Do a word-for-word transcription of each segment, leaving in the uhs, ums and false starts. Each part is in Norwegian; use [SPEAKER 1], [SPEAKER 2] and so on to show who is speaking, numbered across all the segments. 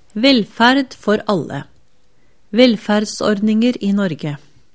[SPEAKER 1] Velferd for alle. Velferdsordninger i Norge.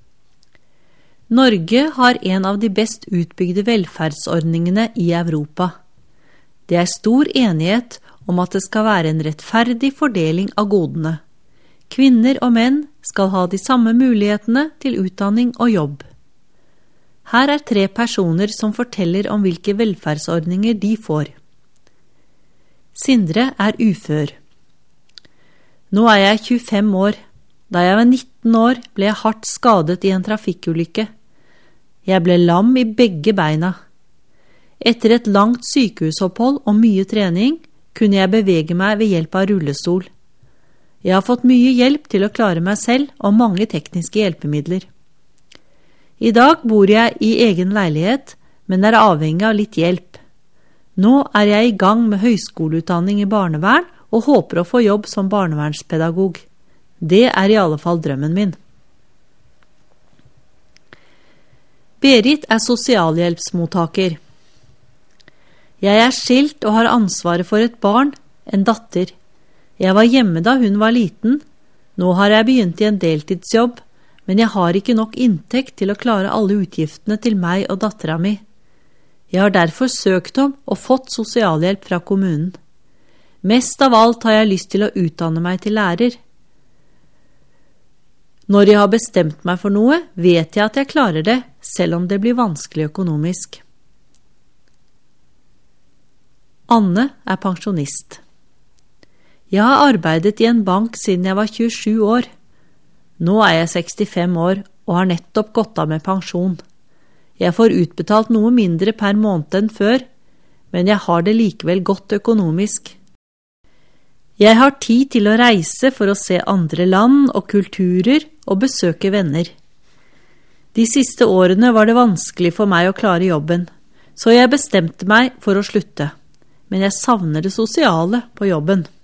[SPEAKER 1] Norge har en av de best utbygde velferdsordningene i Europa. Det er stor enighet om at det skal være en rettferdig fordeling av godene. Kvinner og menn skal ha de samme mulighetene til utdanning og jobb. Her er tre personer som forteller om hvilke velferdsordninger de får. Sindre er ufør. Nå er jeg tjuefem år. Da jeg var nitten år ble jeg hardt skadet i en trafikkulykke. Jeg ble lam i begge beina. Etter et langt sykehusopphold og mye trening kunne jeg bevege meg ved hjelp av rullestol. Jeg har fått mye hjelp til å klare meg selv og mange tekniske hjelpemidler. I dag bor jeg i egen leilighet, men er avhengig av litt hjelp. Nå er jeg i gang med høyskoleutdanning i barnevern og håper å få jobb som barnevernspedagog. Det er i alle fall drømmen min. Berit er sosialhjelpsmottaker. Jeg er skilt og har ansvaret for et barn, en datter. Jeg var hjemme da hun var liten. Nå har jeg begynt i en deltidsjobb, men jeg har ikke nok inntekt til å klare alle utgiftene til meg og dattera mi. Jeg har derfor søkt om og fått sosialhjelp fra kommunen. Mest av alt har jeg lyst til å utdanne meg til lærer. Når jeg har bestemt meg for noe, vet jeg at jeg klarer det, selv om det blir vanskelig økonomisk. Anne er pensjonist. Jeg har arbeidet i en bank siden jeg var tjuesju år. Nå er jeg sekstifem år og har nettopp gått av med pensjon. Jeg får utbetalt noe mindre per måned enn før, men jeg har det likevel godt økonomisk. Jeg har tid til å reise for å se andre land og kulturer og besøke venner. De siste årene var det vanskelig for meg å klare jobben, så jeg bestemte meg for å slutte. Men jeg savner det sosiale på jobben.